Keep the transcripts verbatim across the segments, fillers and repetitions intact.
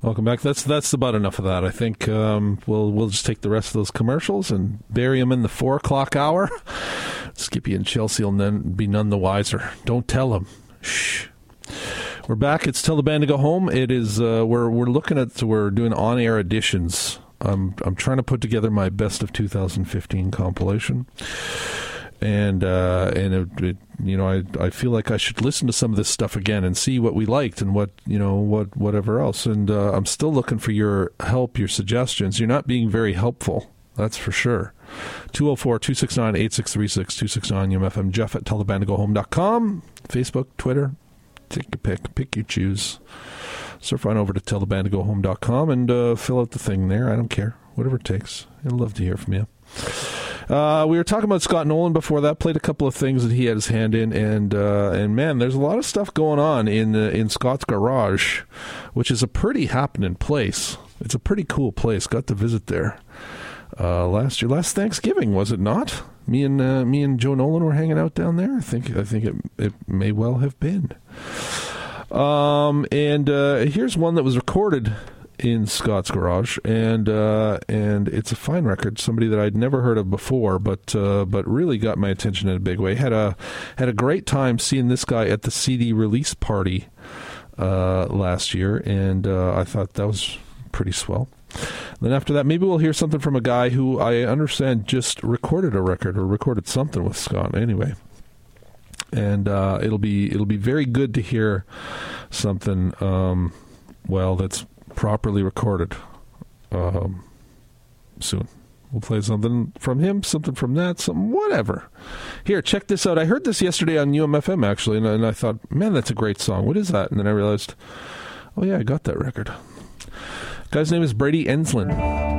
Welcome back. That's that's about enough of that. I think um, we'll we'll just take the rest of those commercials and bury them in the four o'clock hour. Skippy and Chelsea will none, be none the wiser. Don't tell them. Shh. We're back. It's Tell the Band to Go Home. It is. Uh, we're we're looking at. We're doing on air editions. I'm I'm trying to put together my best of two thousand fifteen compilation. And uh, and it, it, you know, I I feel like I should listen to some of this stuff again and see what we liked and what you know what whatever else. And uh, I'm still looking for your help, your suggestions. You're not being very helpful, that's for sure. two oh four, two six nine, eight six three six, two six nine U M F M. Jeff at tell the band to go home dot com. Facebook, Twitter, take your pick, pick you choose. Surf on over to tell the band to go home dot com and uh, fill out the thing there. I don't care, whatever it takes. I'd love to hear from you. Uh, we were talking about Scott Nolan before that. Played a couple of things that he had his hand in, and uh, and man, there's a lot of stuff going on in uh, in Scott's Garage, which is a pretty happening place. It's a pretty cool place. Got to visit there uh, last year, last Thanksgiving, was it not? Me and uh, me and Joe Nolan were hanging out down there. I think I think it it may well have been. Um, and uh, here's one that was recorded in Scott's Garage, and uh, and it's a fine record. Somebody that I'd never heard of before, but uh, but really got my attention in a big way. Had a had a great time seeing this guy at the C D release party uh, last year, and uh, I thought that was pretty swell. Then after that, maybe we'll hear something from a guy who I understand just recorded a record or recorded something with Scott. Anyway. And uh, it'll be it'll be very good to hear something um, well that's properly recorded um, soon. We'll play something from him, something from that, something whatever. Here, check this out. I heard this yesterday on U M F M actually, and, and I thought, man, that's a great song. What is that? And then I realized, oh yeah, I got that record. Guy's name is Brady Enslin.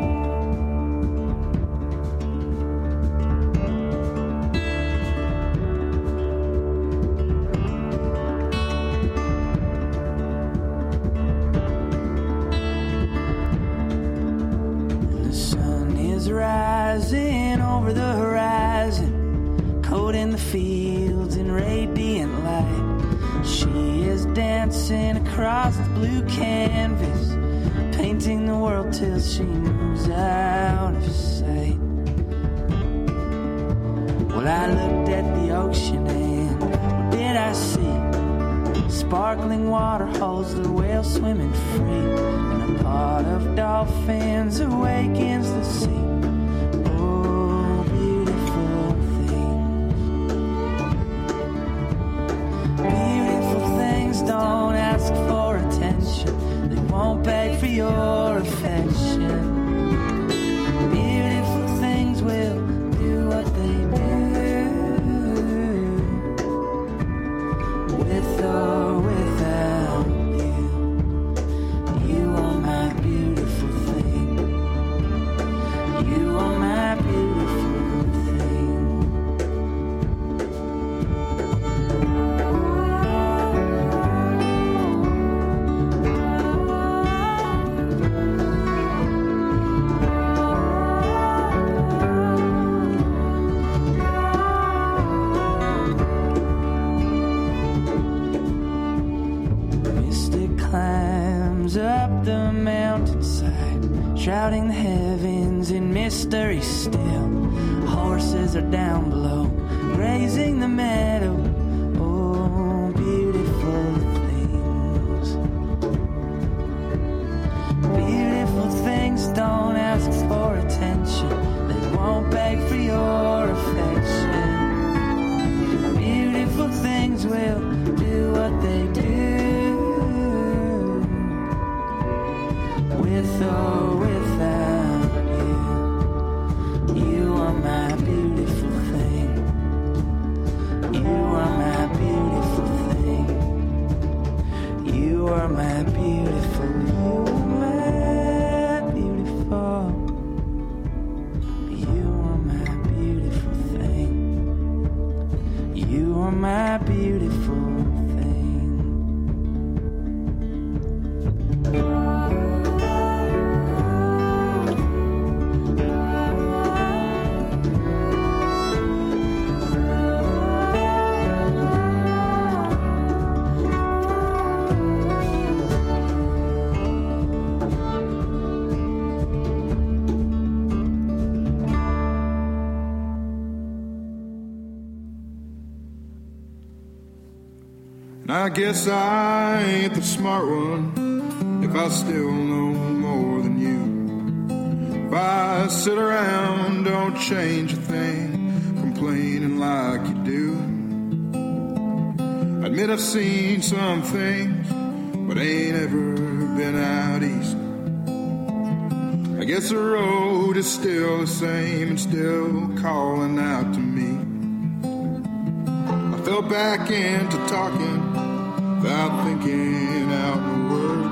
Rising over the horizon, coating the fields in radiant light. She is dancing across the blue canvas, painting the world till she moves out of sight. Well, I looked at the ocean and what did I see? Sparkling water holes, the whales swimming free, and a pod of dolphins awakens the sea. Don't ask for attention, they won't beg for your affection. Beautiful things will do what they do, with or without you. You are my beautiful thing. You are my beautiful thing. Shrouding the heavens in mystery still. Horses are down below, grazing the meadow. Oh, beautiful things. Beautiful things don't ask for attention, they won't beg for your affection. Beautiful things will do what they do, with or without you. You are my beautiful thing. You are my beautiful thing. You are my beautiful. You are my beautiful. You are my beautiful thing. You are my beautiful thing. And I guess I ain't the smart one if I still know more than you. If I sit around, don't change a thing, complaining like you do. I admit I've seen some things, but ain't ever been out east. I guess the road is still the same and still calling out to me. I fell back into talking without thinking out the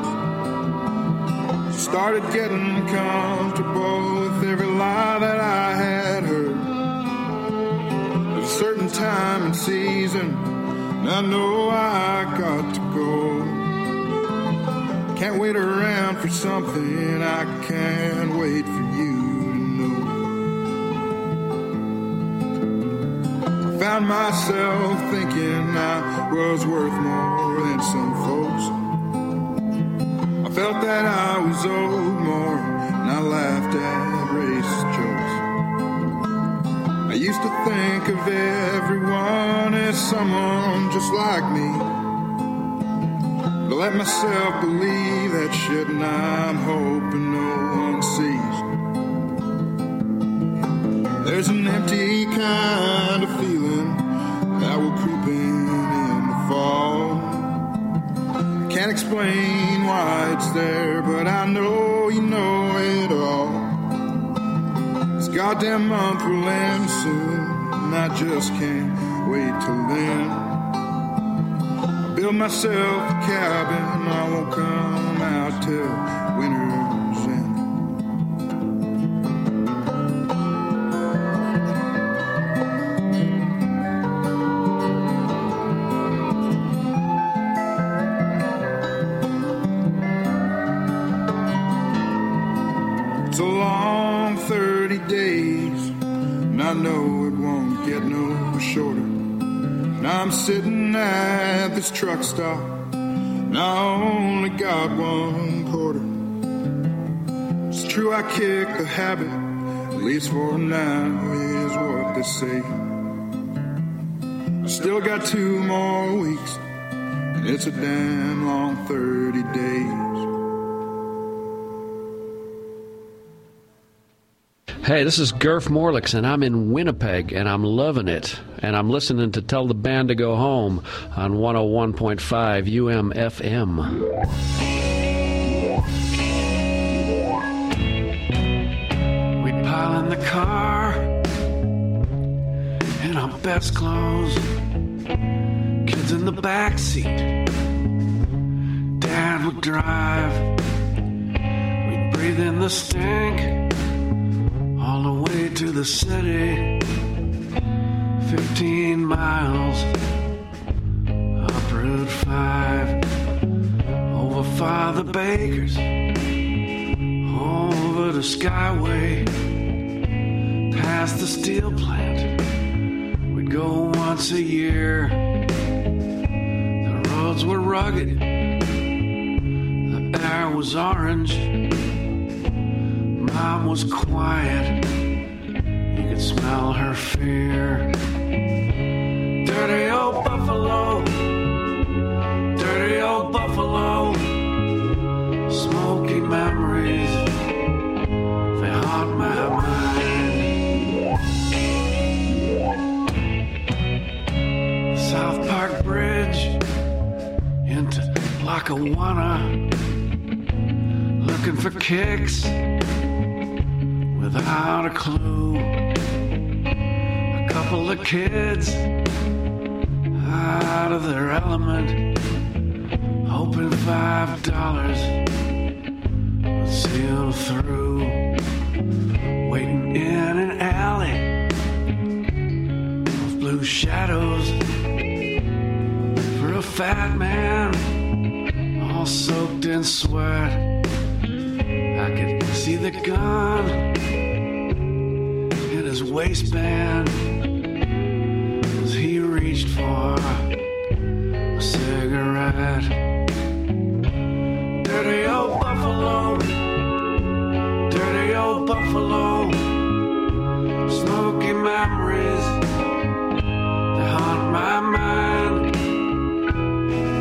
words. Started getting comfortable with every lie that I had heard. There's a certain time and season, and I know I got to go. Can't wait around for something I can't wait for you to know. I found myself thinking I was worth more than some folks. I felt that I was owed more, and I laughed at racist jokes. I used to think of everyone as someone just like me. To let myself believe that shit, and I'm hoping no one sees. There's an empty kind of feeling that will creep in in the fall. I can't explain why it's there, but I know you know it all. This goddamn month will end soon, and I just can't wait till then. Build myself a cabin, I won't come out till winter's end. It's a long thirty days, and I know it won't get no shorter. Now I'm sitting at this truck stop, and I only got one quarter. It's true I kicked the habit, at least for now is what they say. I still got two more weeks, and it's a damn long thirty days. Hey, this is Gurf Morlix, and I'm in Winnipeg, and I'm loving it. And I'm listening to Tell the Band to Go Home on one oh one point five U M F M. We pile in the car in our best clothes, kids in the back seat. Dad would drive. We'd breathe in the stink all the way to the city, fifteen miles up Route five, over Father Baker's, over the Skyway, past the steel plant. We'd go once a year. The roads were rugged, the air was orange. Mom was quiet, you could smell her fear. Dirty old Buffalo, dirty old Buffalo, smoky memories, they haunt my mind. South Park Bridge into Lackawanna, looking for kicks without a clue. A couple of kids out of their element, hoping five dollars would see them through. Waiting in an alley with blue shadows for a fat man all soaked in sweat. I could see the gun in his waistband as he reached for a cigarette. Dirty old Buffalo, dirty old Buffalo, smoky memories, they haunt my mind.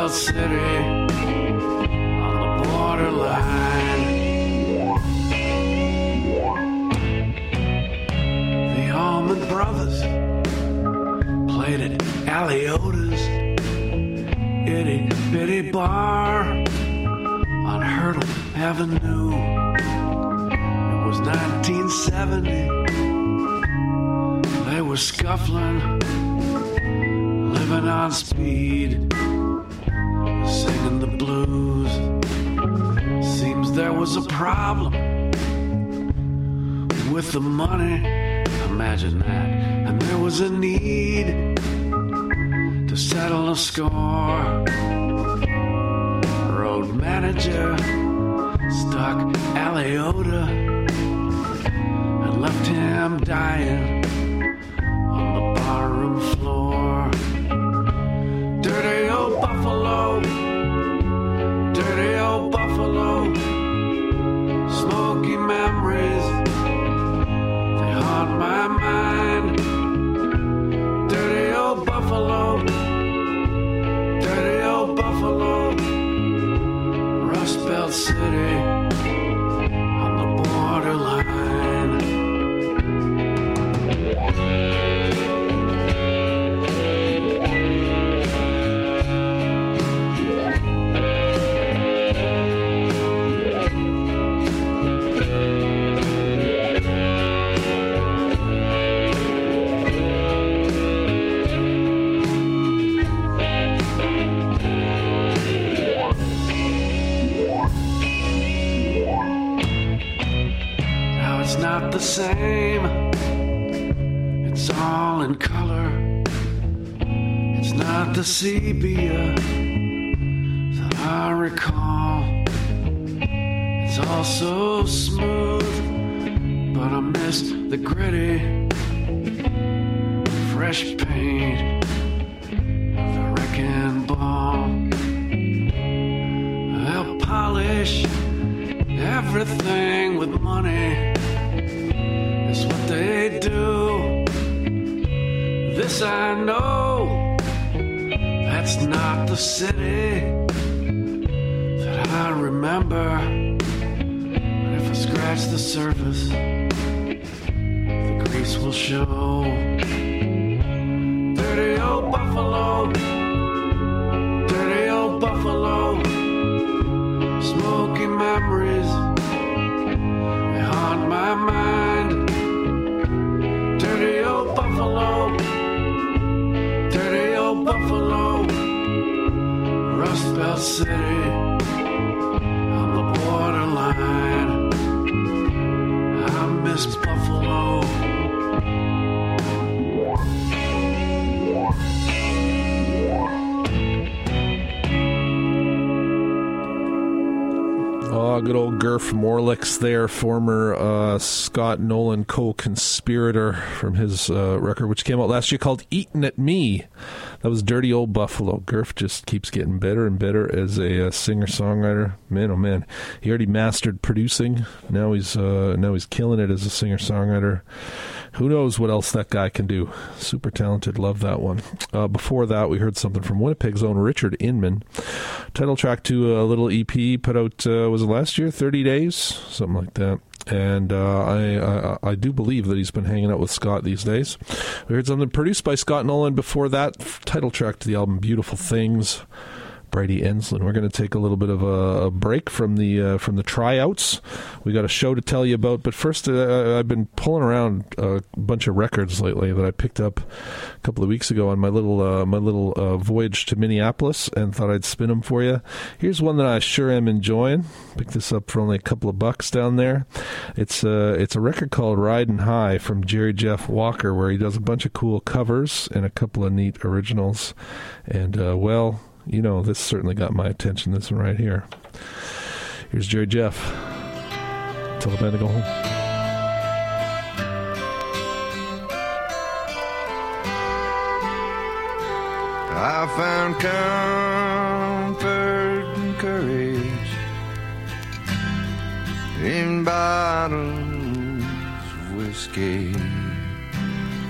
Belt City on the borderline. The Allman Brothers played at Aliota's itty bitty bar on Hurdle Avenue. It was nineteen seventy. They were scuffling, living on speed, singing the blues. Seems there was a problem with the money, imagine that. And there was a need to settle a score. Road manager stuck Aliota and left him dying on the barroom floor. Dirty old Buffalo, dirty old Buffalo, smoky memories, they haunt my mind. Dirty old Buffalo, dirty old Buffalo, Rust Belt City on the borderline. The same, it's all in color. It's not the sepia that I recall. It's all so smooth, but I miss the gritty, fresh paint of the wrecking ball. They'll polish everything with money. That's what they do. This I know, that's not the city that I remember. But if I scratch the surface, the grease will show. Dirty old Buffalo, dirty old Buffalo, smoky memories, they haunt my mind. Dirty old Buffalo, dirty old Buffalo, Rust Belt City on the borderline. I miss Buffalo. Oh, good old Gurf Morlix there, former uh, Scott Nolan co-conspirator from his uh, record, which came out last year called Eatin' at Me. That was Dirty Old Buffalo. Gurf just keeps getting better and better as a uh, singer-songwriter. Man, oh man, he already mastered producing. Now he's uh, now he's killing it as a singer-songwriter. Who knows what else that guy can do? Super talented. Love that one. Uh, before that, we heard something from Winnipeg's own Richard Inman. Title track to a little E P put out, uh, was it last year? thirty days? Something like that. And uh, I, I I do believe that he's been hanging out with Scott these days. We heard something produced by Scott Nolan before that. Title track to the album, Beautiful Things. Brady Enslin. We're going to take a little bit of a, a break from the uh, from the tryouts. We got a show to tell you about, but first, uh, I've been pulling around a bunch of records lately that I picked up a couple of weeks ago on my little uh, my little uh, voyage to Minneapolis, and thought I'd spin them for you. Here's one that I sure am enjoying. Picked this up for only a couple of bucks down there. It's uh, it's a record called Ridin' High from Jerry Jeff Walker, where he does a bunch of cool covers and a couple of neat originals. And uh, well. You know, this certainly got my attention, this one right here. Here's Jerry Jeff. Tell the band to go home. I found comfort and courage in bottles of whiskey.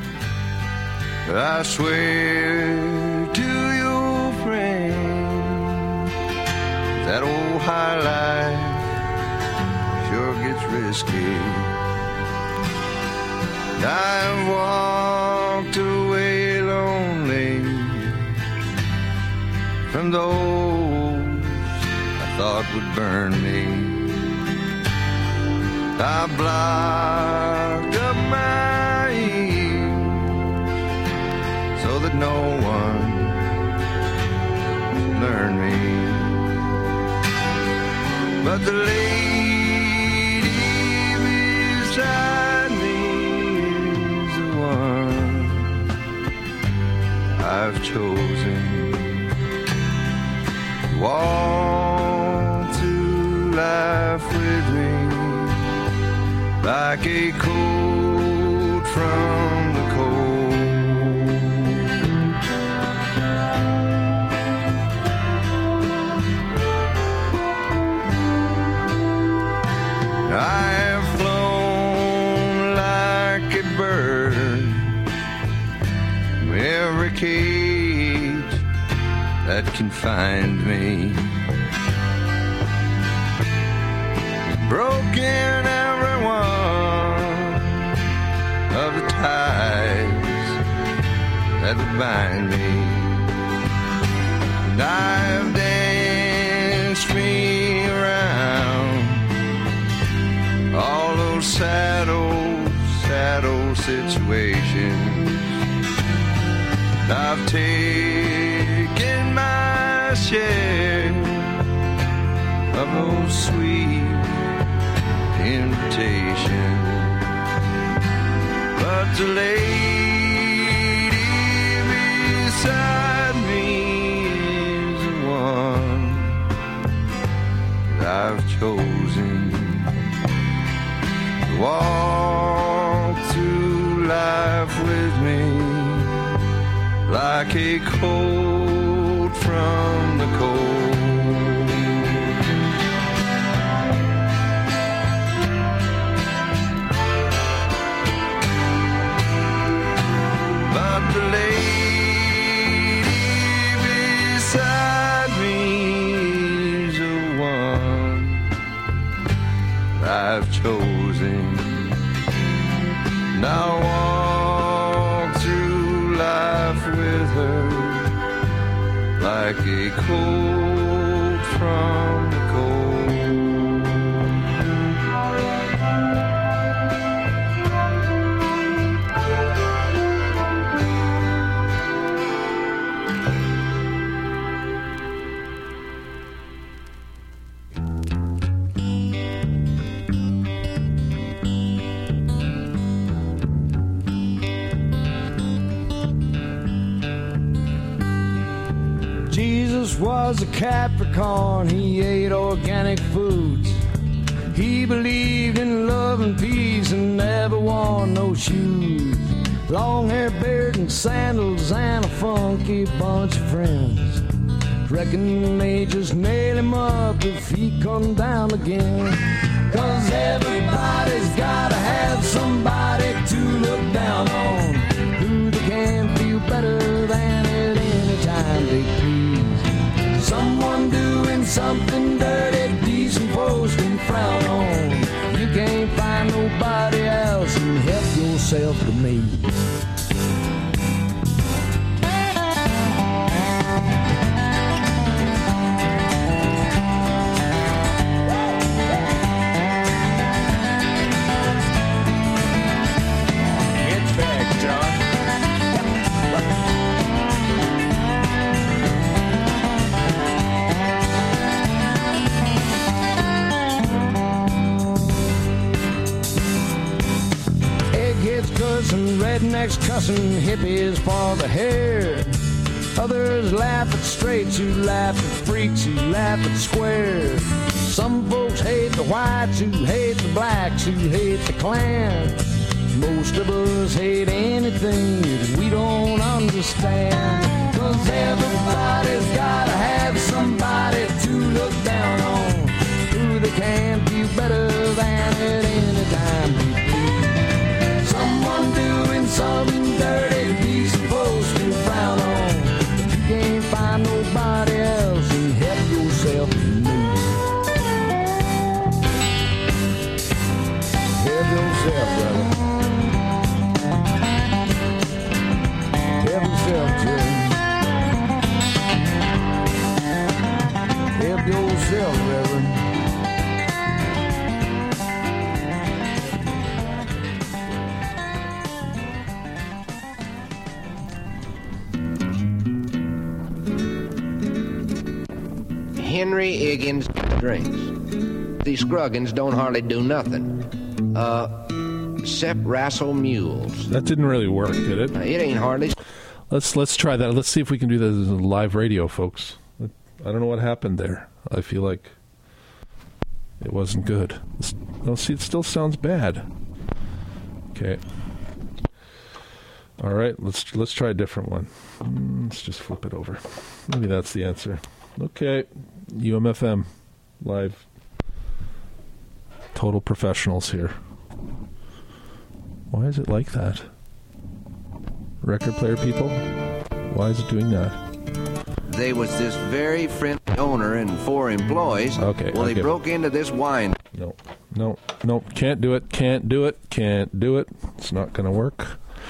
I swear to your friend risky. I've walked away lonely from those I thought would burn me. I blocked up my ears so that no one would learn me. But the lady beside me is the one I've chosen. Walk through life with me like a coat from the cold. I have flown like a bird from every cage that confined me, broken every one of the ties that would bind me, and I've danced me around all those sad old, sad old situations. I've taken my share of those sweet invitations, but the lady beside me is the one that I've chosen. Walk through life with me like a coat from the cold. But the lady beside me is the one I've chosen. Now walk through life with her like a coat from the cold. Jesus was a Capricorn, he ate organic foods. He believed in love and peace and never wore no shoes. Long hair, beard, and sandals, and a funky bunch of friends. Reckon they just nail him up if he come down again. Cause everybody's gotta have somebody to look down on, who they can feel better than at any time they please. Someone doing something dirty, decent folks can frown on. You can't find nobody else, and help yourself to me. Get back, John. Cussing, rednecks cussing, hippies for the hair. Others laugh at straights, who laugh at freaks, who laugh at squares. Some folks hate the whites, who hate the blacks, who hate the Klan. Most of us hate anything that we don't understand. Cause everybody's gotta have somebody to look down on, who they can feel better than at any time they please. Someone doing something dirty, decent folks can frown on. But you can't find nobody else, and help yourself to me. Henry Higgins drinks. These Scruggins don't hardly do nothing. Uh, except wrestle mules. That didn't really work, did it? Uh, it ain't hardly... Let's let's try that. Let's see if we can do this as live radio, folks. I don't know what happened there. I feel like it wasn't good. No, see, it still sounds bad. Okay. All right, let's let's try a different one. Mm, let's just flip it over. Maybe that's the answer. Okay, U M F M live. Total professionals here. Why is it like that? Record player people? Why is it doing that? They was this very friendly owner and four employees. Okay. Well, they okay. broke into this wine. No, no, no. Can't do it. Can't do it. Can't do it. It's not going to work.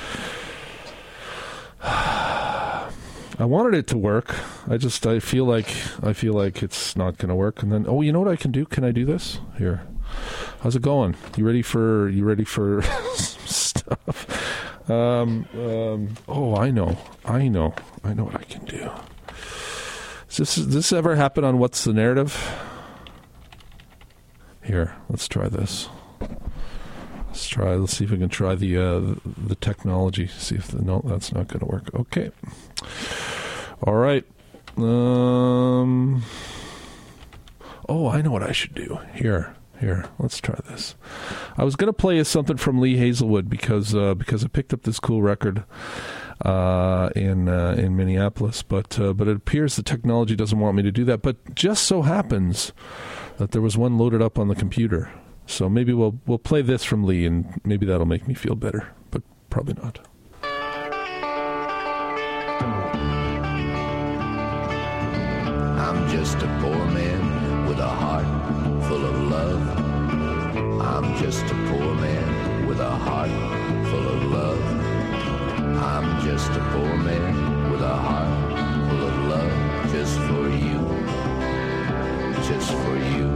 I wanted it to work. I just, I feel like, I feel like it's not going to work. And then, oh, you know what I can do? Can I do this? Here. How's it going? You ready for, you ready for stuff? Um, um, oh, I know. I know. I know what I can do. Does this, does this ever happen on What's the Narrative? Here, let's try this. Let's try, let's see if we can try the, uh, the, the technology. See if the, no, that's not going to work. Okay. All right. Um, oh, I know what I should do. Here. Here, let's try this. I was going to play something from Lee Hazelwood because uh, because I picked up this cool record uh, in uh, in Minneapolis, but uh, but it appears the technology doesn't want me to do that. But just so happens that there was one loaded up on the computer, so maybe we'll we'll play this from Lee, and maybe that'll make me feel better, but probably not. I'm just a poor man with a heart full of love. I'm just a poor man with a heart full of love. I'm just a poor man with a heart full of love. Just for you, just for you.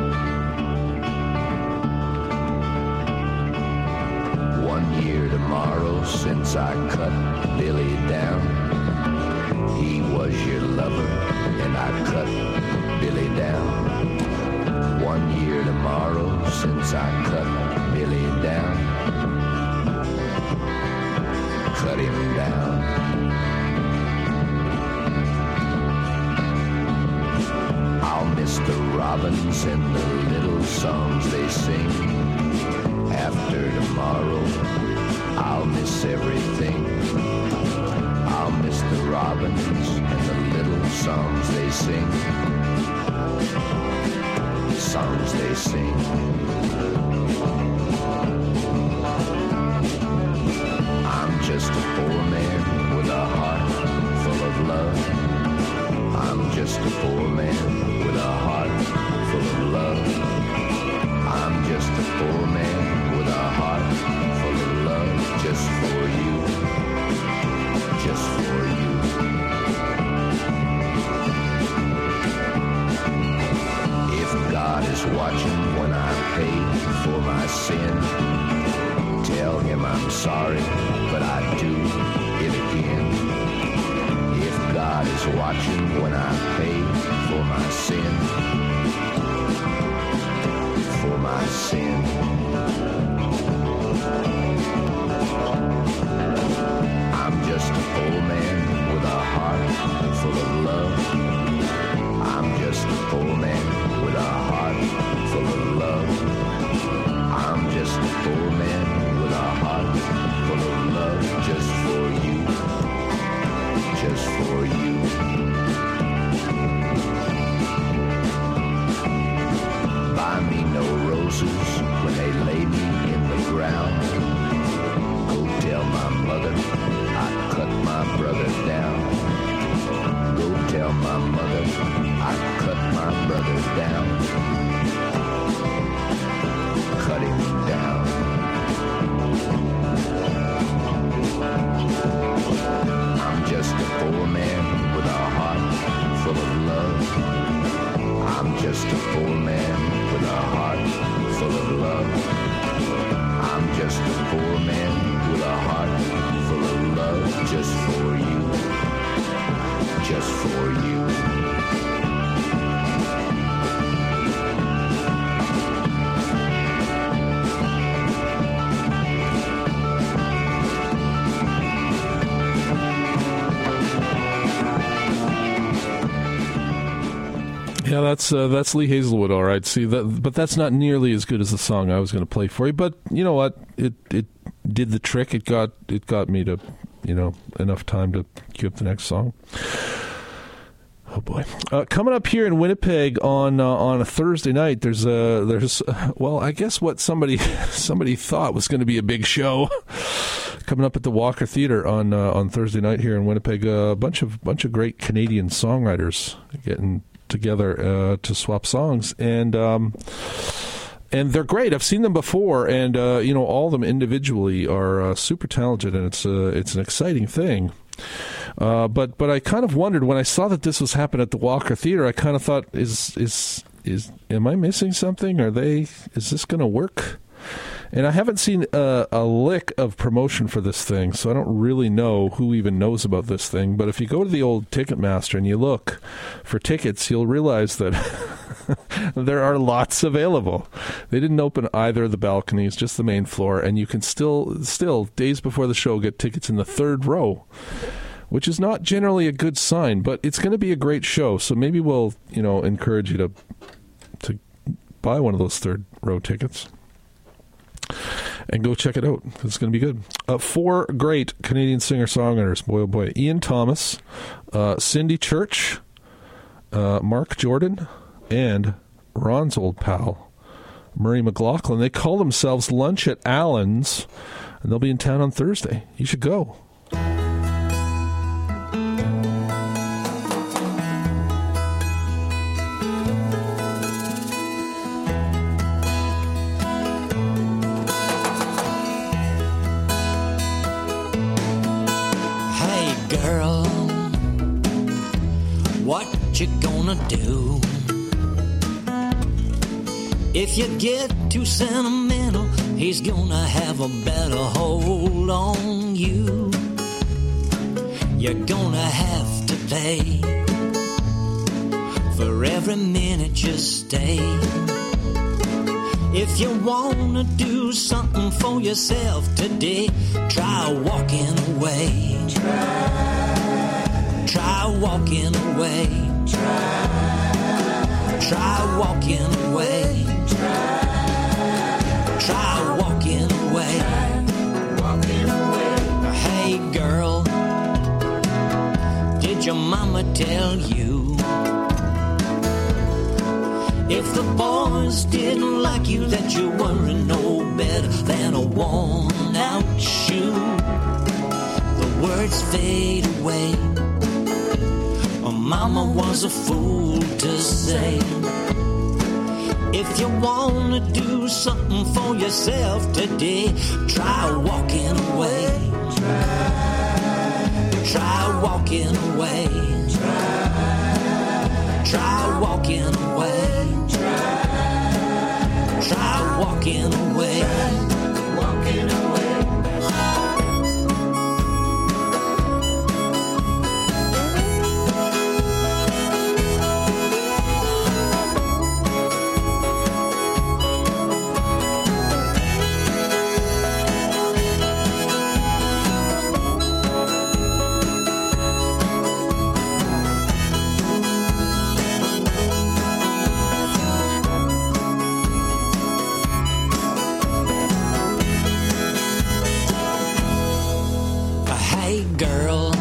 One year tomorrow since I cut Billy down. He was your lover and I cut Billy down. One year tomorrow since I cut Billy down. Cut him down. I'll miss the robins and the little songs they sing. After tomorrow, I'll miss everything. I'll miss the robins and the little songs they sing. Songs they sing. I'm just a poor man with a heart full of love. I'm just a poor man with a heart full of love. I'm just a poor man with a heart full of love. Just for you, just for you. God is watching when I pay for my sin. Tell him I'm sorry, but I do it again. If God is watching when I pay for my sin, for my sin. I'm just a poor man with a heart full of love. I'm just a poor man with a heart full of love. I'm just a poor man with a heart full of love. Just for you, just for you. Buy me no roses when they lay me in the ground. Go tell my mother I cut my brother down. Go tell my mother I cut my brother down. Cut him down. I'm just a poor man with a heart full of love. I'm just a poor man with a heart full of love. I'm just a poor man with a heart full of love. Just for you, just for you. Yeah, that's uh, that's Lee Hazelwood, all right. See that, but that's not nearly as good as the song I was going to play for you. But you know what? It it did the trick. It got it got me to, you know, enough time to cue up the next song. Oh boy! Uh, coming up here in Winnipeg on uh, on a Thursday night, there's a there's uh, well, I guess what somebody somebody thought was going to be a big show coming up at the Walker Theatre on uh, on Thursday night here in Winnipeg. A uh, bunch of bunch of great Canadian songwriters getting together uh, to swap songs, and um, and they're great. I've seen them before, and uh, you know, all of them individually are uh, super talented, and it's uh, it's an exciting thing. Uh, but but I kind of wondered when I saw that this was happening at the Walker Theatre. I kind of thought, is is is am I missing something? Are they? Is this going to work? And I haven't seen a, a lick of promotion for this thing, so I don't really know who even knows about this thing. But if you go to the old Ticketmaster and you look for tickets, you'll realize that there are lots available. They didn't open either of the balconies, just the main floor, and you can still, still days before the show, get tickets in the third row, which is not generally a good sign. But it's going to be a great show, so maybe we'll, you know, encourage you to to buy one of those third row tickets and go check it out. It's going to be good. Uh, four great Canadian singer-songwriters. Boy, oh boy. Ian Thomas, uh, Cindy Church, uh, Mark Jordan, and Ron's old pal, Murray McLaughlin. They call themselves Lunch at Allen's, and they'll be in town on Thursday. You should go. Girl, what you gonna do if you get too sentimental? He's gonna have a better hold on you. You're gonna have to pay for every minute you stay. If you wanna do something for yourself today, try walking away. Try, try walking away. Try, try walking away. Try, try walking away. Walking away. Hey girl, did your mama tell you? If the boys didn't like you, that you weren't no better than a worn out shoe. The words fade away. Oh, mama was a fool to say. If you wanna do something for yourself today, try walking away. Try walking away. Try walking away. Try walking away. Walking away. Girl,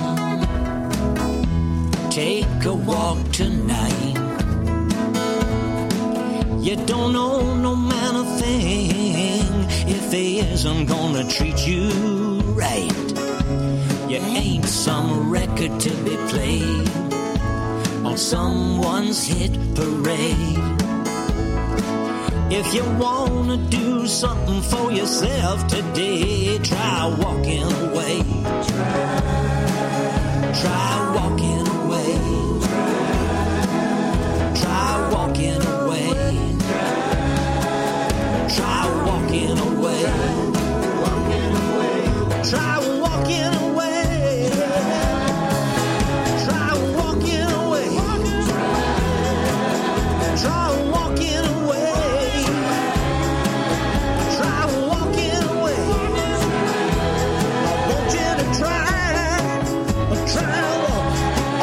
take a walk tonight. You don't know no man a thing if he isn't gonna treat you right. You ain't some record to be played on someone's hit parade. If you wanna do something for yourself today, try walking away. Try walking away. Try walking away. Try walking away. Try walking away. Try walking away. Try walking away. Try walking away. I want you to try. Try walking.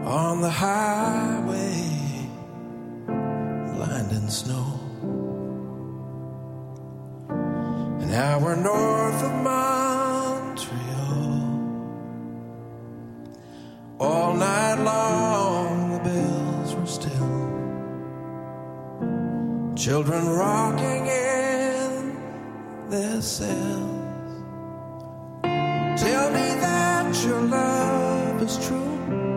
on the highway, blinding snow. An hour north of Montreal. All night long the bells were still. Children rocking in their cells. Tell me that your love is true.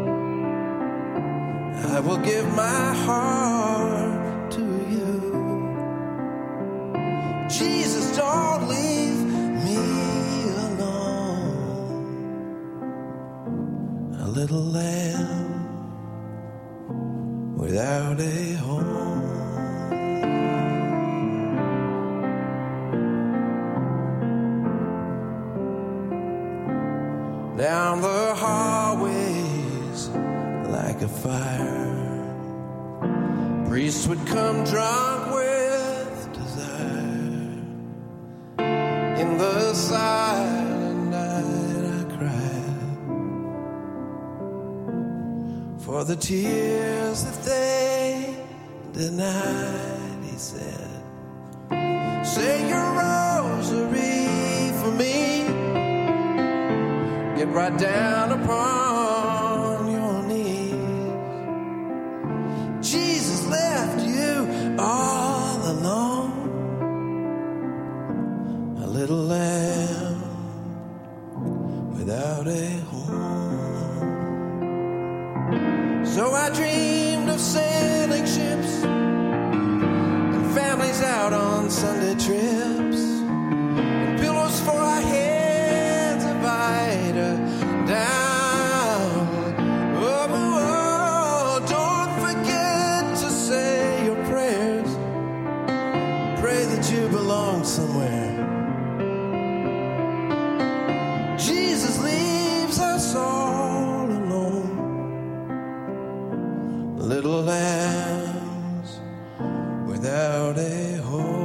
I will give my heart to you. Jesus, don't leave me alone. A little lamb without a home. Down the hallways like a fire, priests would come drunk with desire. In the silent night I cried for the tears that they denied. He said, say your rosary for me. Get right down upon your knees. Jesus left you all alone. A little lamb without a home. So I dreamed of sailing ships and families out on Sunday trips, and pillows for our heads of eider down. Oh, oh, don't forget to say your prayers. Pray that you belong somewhere. Jesus leaves us all alone. Little lambs without a home.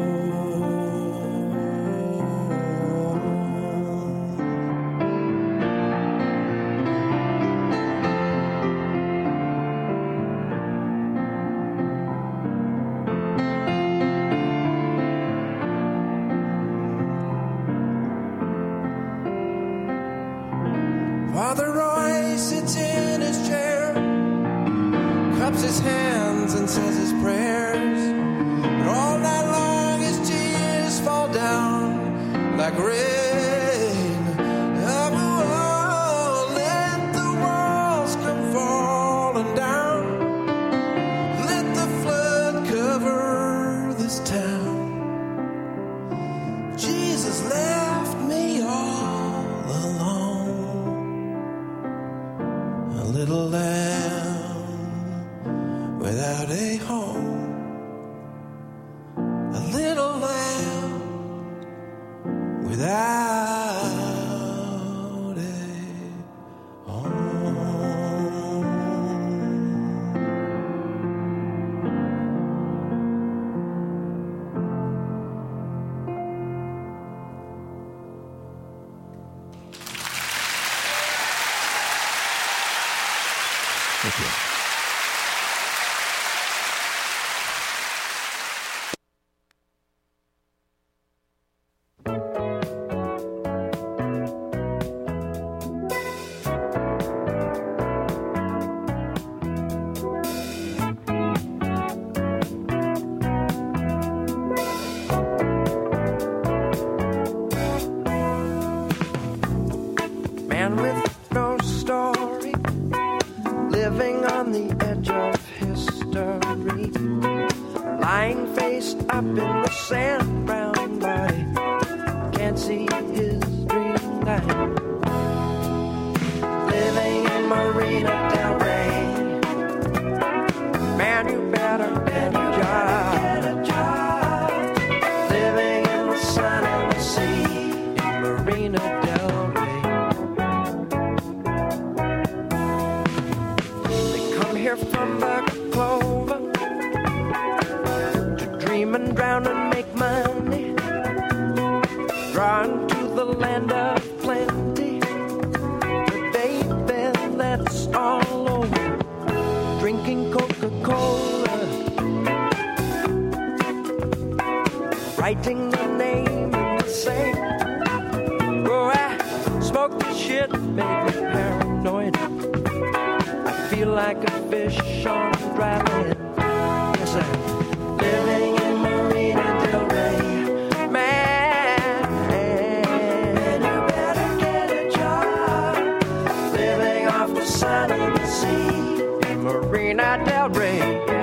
Father Roy sits in his chair, cups his hands and says his prayers. But all night long his tears fall down like rain. Oh, oh, let the walls come falling down. Let the flood cover this town. Jesus left me all alone. A little lamb without a home. A little lamb without a home. Thank you. Man with no story, living on the edge of history, lying faced up in the sand, brown body, can't see his dream light. Living in Marina Del Rey, man, you better get a job. Living in the sun and the sea, in Marina Del Rey. They come here from the clover to dream and drown and make money, drawn to the land of plenty. But baby, that's all writing the name in the sand. Oh, I smoked this shit, made me paranoid. I feel like a fish on dry land. Yes, I'm living in Marina Del Rey. Man, you better get a job. Living off the sun and the sea in Marina Del Rey.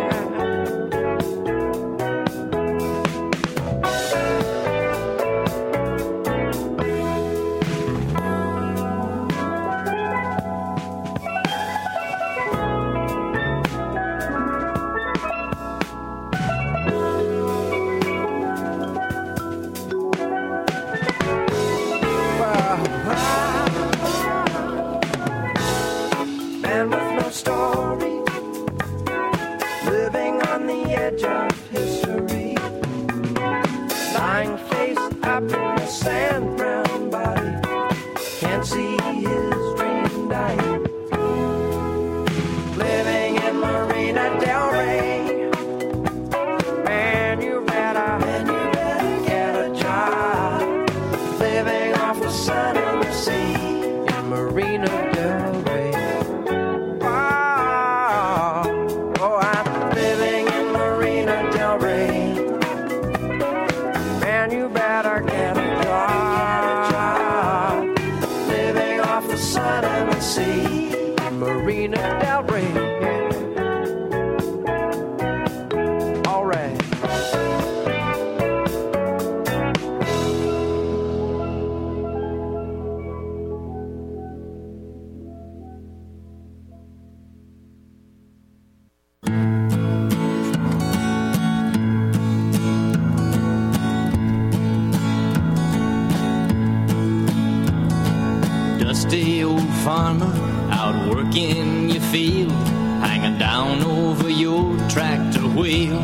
Dusty old farmer out working your field, hanging down over your tractor wheel.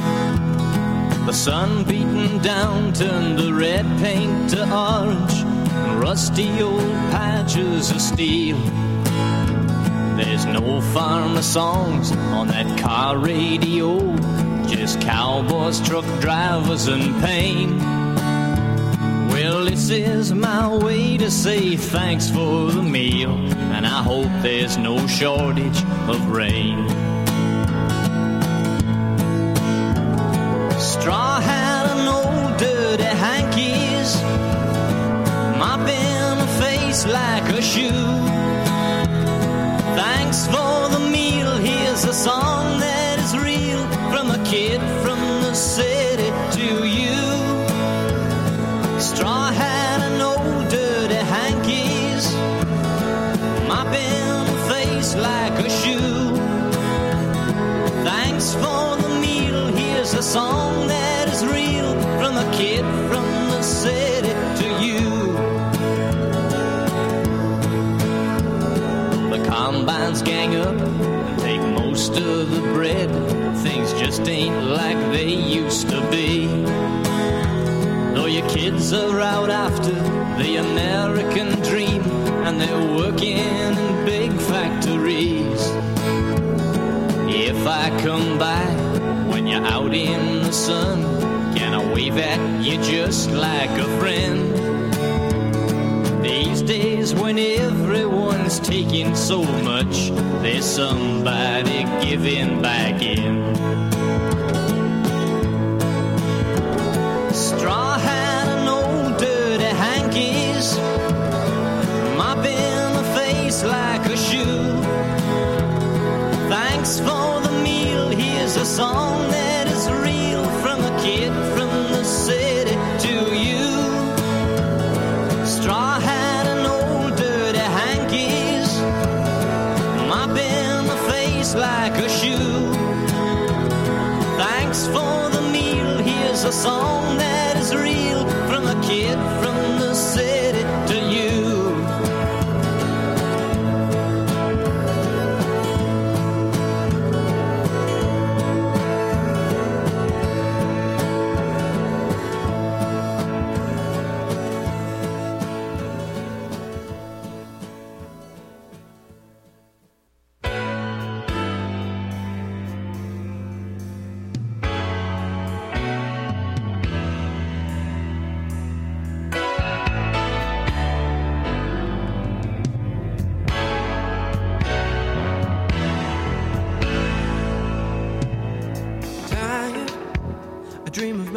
The sun beating down turned the red paint to orange, and rusty old patches of steel. There's no farmer songs on that car radio, just cowboys, truck drivers, and pain. Well, this is my way to say thanks for the meal, and I hope there's no shortage of rain. Straw hat and old dirty hankies, mopping a face like a shoe. Thanks for the meal, here's a song that is real, from a kid from the city to you. Straw hat and old dirty hankies, mopping the face like a shoe. Thanks for the meal, here's a song that is real, from a kid from the city to you. The combines gang up and take most of the bread. Things just ain't like they used to be. Though your kids are out after the American dream, and they're working in big factories. If I come by when you're out in the sun, can I wave at you just like a friend? These days when everyone's taking so much, there's somebody giving back in. Straw hat and old dirty hankies, mopping the face like a shoe. Thanks for the meal, here's a song that is real, from a kid from the city to you. Straw hat and old dirty hankies, mopping the face like a shoe. Thanks for the meal, here's a song that is real, from a kid from the city to you.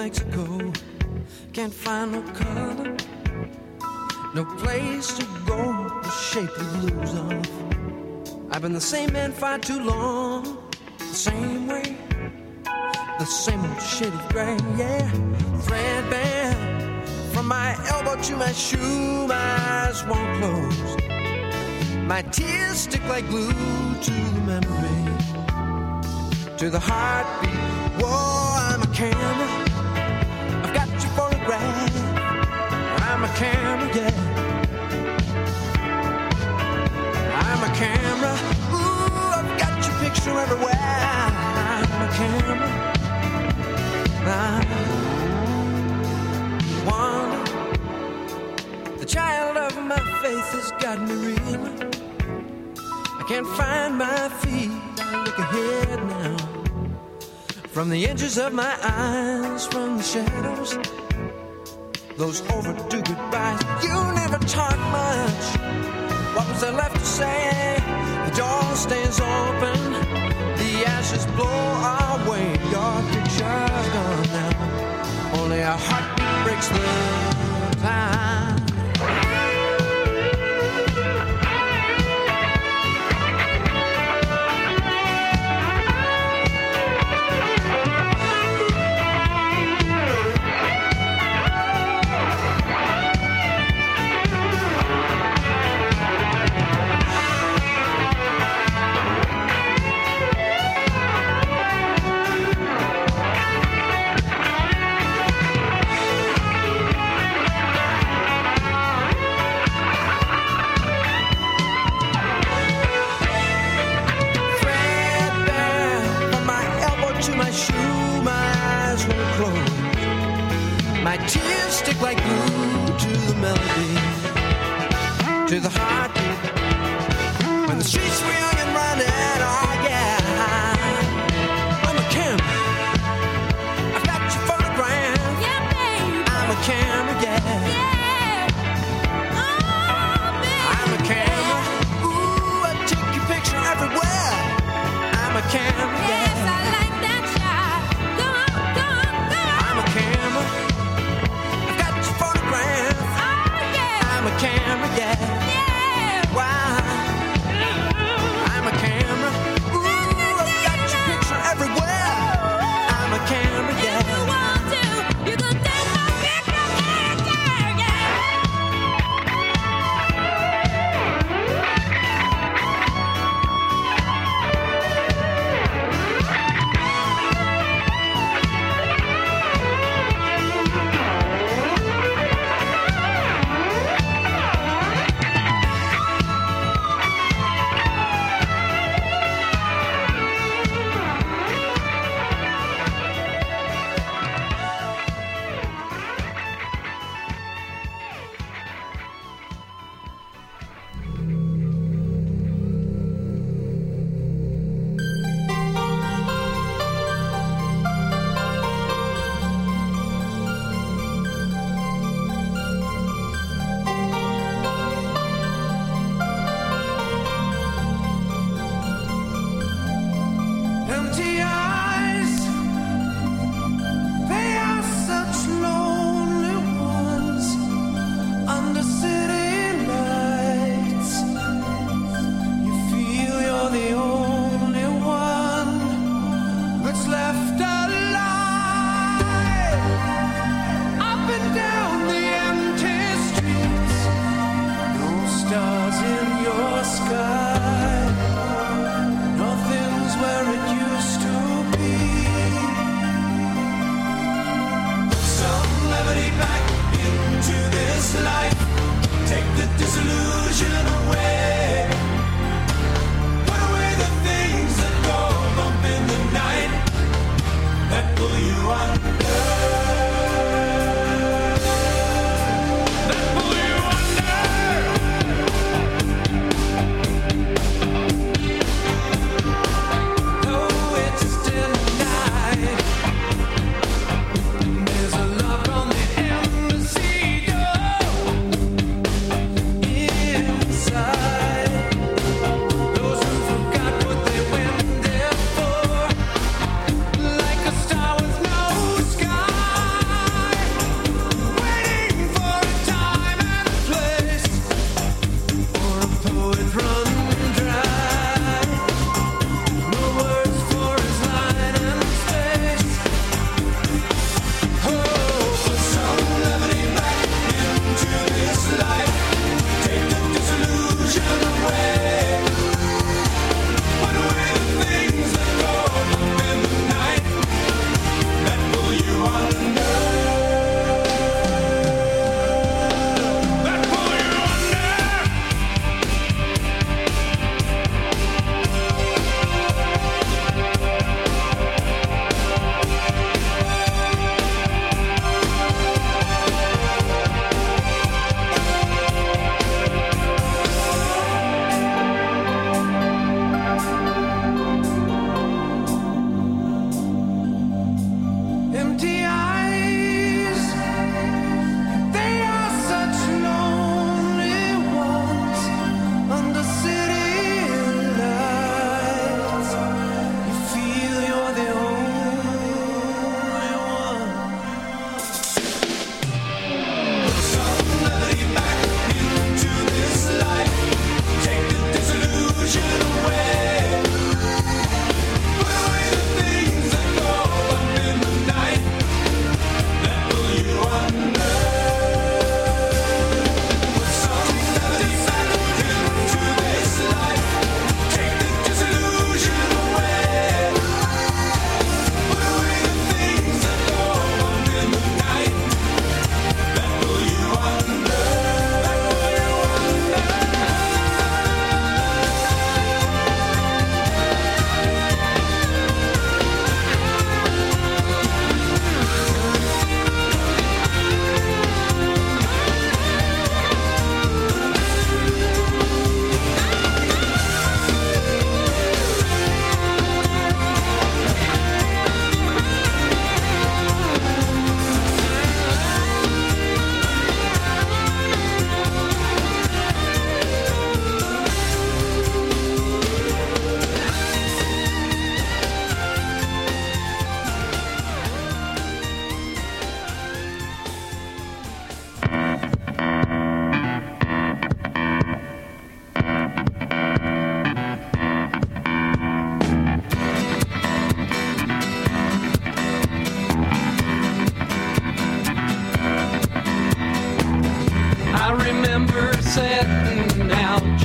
Mexico. Can't find no color, no place to go to shake the blues off. I've been the same man far too long, the same way, the same old shade of gray, yeah. Threadbare, from my elbow to my shoe, my eyes won't close. My tears stick like glue to the memory, to the heartbeat. Whoa, I'm a camera, I've got your photograph. I'm a camera, yeah. I'm a camera, ooh, I've got your picture everywhere. I'm a camera, I'm one. The child of my faith has got me reeling. I can't find my feet, I look ahead now. From the edges of my eyes, from the shadows, those overdue goodbyes. You never talk much, what was there left to say? The door stays open, the ashes blow away. Your picture's gone now, only a heartbeat breaks the time. My tears stick like glue to the melody, to the heartbeat. When the streets were young and running, oh yeah. I'm a camera, I've got your photograph. Yeah, baby. I'm a camera, yeah. Yeah. Oh, baby. I'm a camera, ooh, I take your picture everywhere. I'm a camera, yeah. Yes, I like that shot. Go on, go on, go on. I'm a camera, I'm a camera, yeah. Yeah. Wow.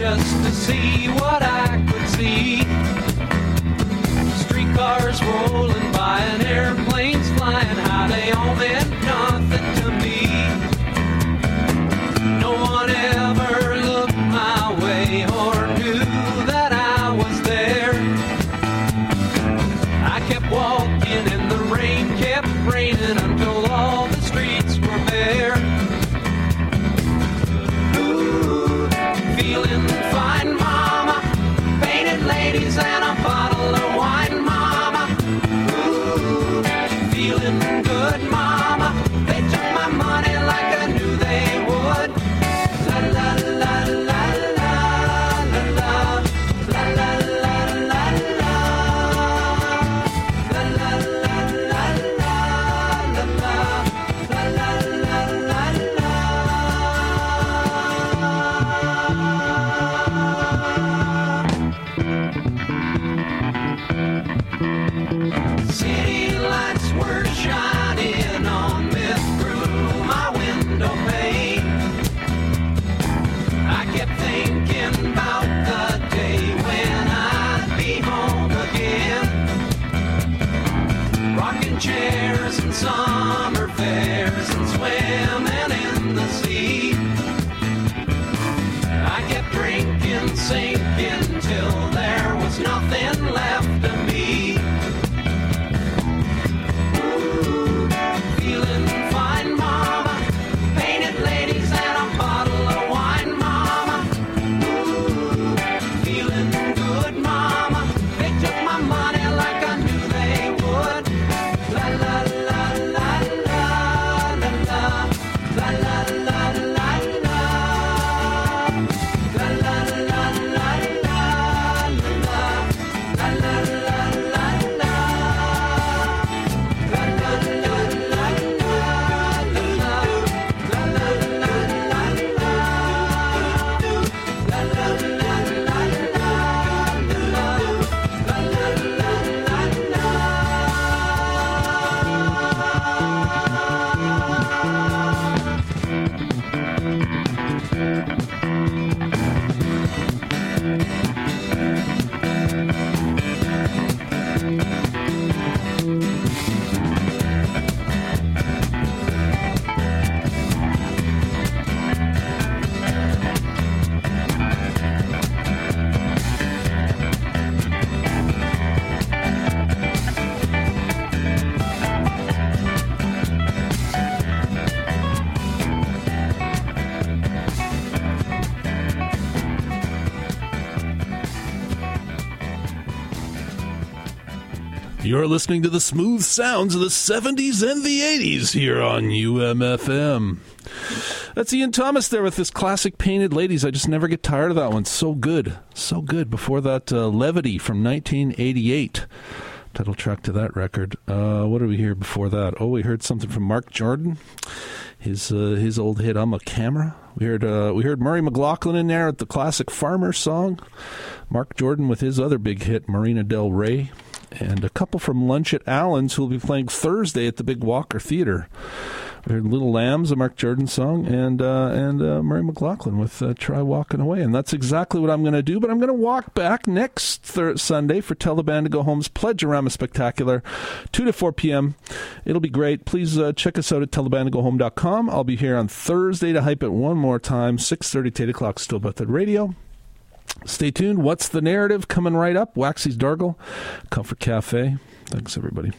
just to see what I could see. Streetcars rolling by and airplanes flying high, they all meant nothing to me. No one ever looked my way or knew that I was there. I kept walking and the rain kept raining until all the streets were bare. Ooh, feeling fine, mama, painted ladies and a bottle of wine, mama. Ooh, feeling good, mama, they took my money like I knew they would. La la la la la la la la la la la la la la la City lights were shining on me through my window pane. I kept thinking about the day when I'd be home again. Rocking chairs and summer fairs and swimming in the sea. I kept drinking, sinking till there was nothing left of me. Ooh, feeling fine, mama, painted ladies and a bottle of wine, mama. Ooh, feeling good, mama, they took my money like I knew they would. La la la la la la la la la la la la la la la la You're listening to the smooth sounds of the seventies and the eighties here on U M F M. That's Ian Thomas there with this classic Painted Ladies. I just never get tired of that one. So good. So good. Before that, uh, Levity from nineteen eighty-eight. Title track to that record. Uh, what did we hear before that? Oh, we heard something from Mark Jordan. His uh, his old hit, I'm a Camera. We heard uh, we heard Murray McLaughlin in there at the classic Farmer song. Mark Jordan with his other big hit, Marina Del Rey. And a couple from Lunch at Allen's who will be playing Thursday at the Big Walker Theater. We heard Little Lambs, a Mark Jordan song, and uh, and uh, Murray McLaughlin with uh, Try Walking Away. And that's exactly what I'm going to do. But I'm going to walk back next thir- Sunday for Tell the Band to Go Home's Pledge-A-Rama Spectacular, two to four p.m. It'll be great. Please uh, check us out at tell the band to go home dot com. I'll be here on Thursday to hype it one more time, six thirty to eight o'clock, Still About That Radio. Stay tuned. What's the Narrative? Coming right up. Waxy's Dargle, Comfort Cafe. Thanks, everybody.